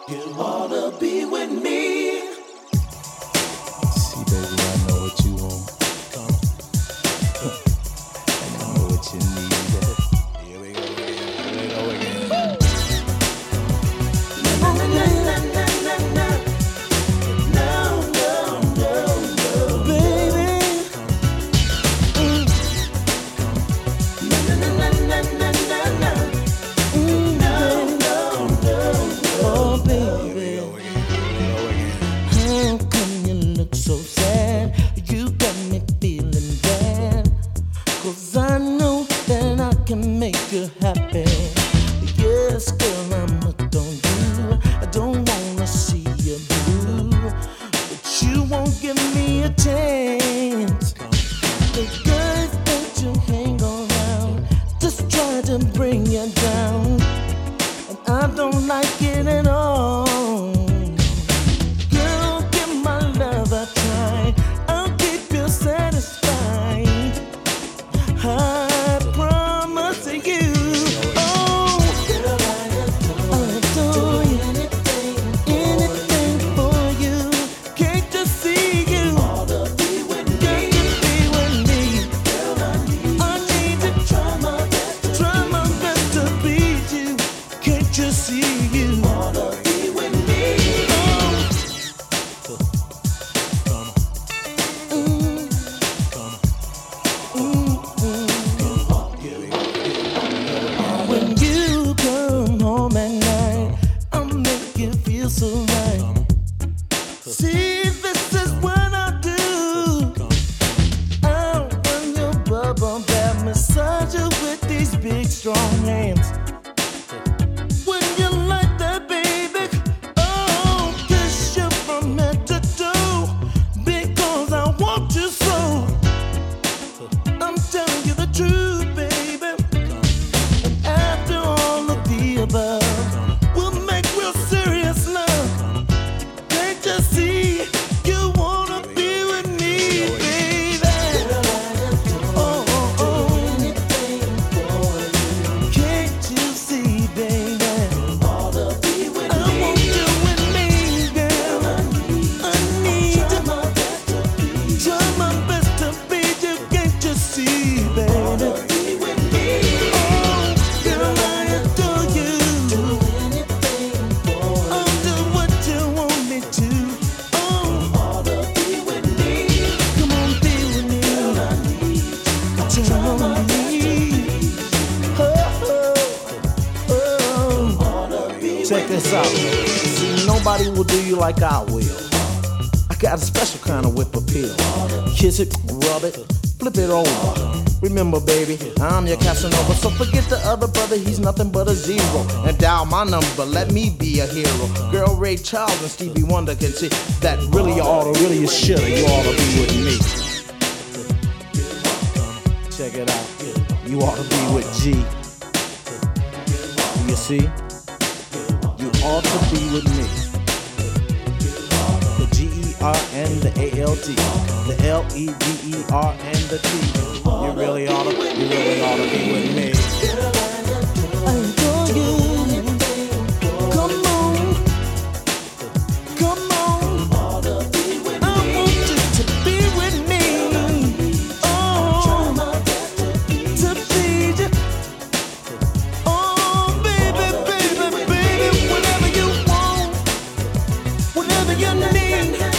You wanna be with me. See, baby, I know what you want. And I know what you need. Here we go again. Here we go again. Na na na na na na na. No, no, no, no, baby. Na na na na na na na na. No, no, no, oh baby. How come you look so sad? You got me feeling bad. 'Cause I know that I can make you happy. Yes, girl, I'm hooked on you. I don't wanna see you blue, but you won't give me a chance. The guys that you hang around just try to bring you down, and I don't like it at all. Girl, give my love a try. I'll keep you satisfied. I promise you. Oh, I'll adore you. Anything for you. Can't you see you? Can't you be with me? I need to try my best to please you. Can't you see you? When you come home at night, I'll make you feel so right. See, this is what I do. I'll run your bubble bath, massage you with these big strong hands. When you like that, baby, oh, kiss you from head to toe, because I want you so. I'm telling you the truth, baby. After all of the above, we'll make real serious love. Can't you see you wanna be with me, baby? Oh, oh, oh. Can't you see, baby? I want you with me, girl. I need you. Try my best to be you. Can't you see, baby? Oh, girl, I adore you. I'll do what you want me to. Oh, come on, be with me. Turn on me. Check this out. See, nobody will do you like I will. I got a special kind of whip appeal. Kiss it, rub it, flip it over. Remember, baby, I'm your Casanova, so forget the other brother, he's nothing but a zero. And dial my number, let me be a hero. Girl, Ray Charles and Stevie Wonder can see that really you oughta, really you shoulda, you oughta be with me. Check it out, you oughta be with G. You see? You ought to be with me. The G-E-R and the A-L-T, the L-E-V-E-R and the T. You really ought to be with me. I adore you. Come on. Come on. I want you to be with me. Oh, to please you. Oh, baby, baby, baby. Whatever you want, whatever you need.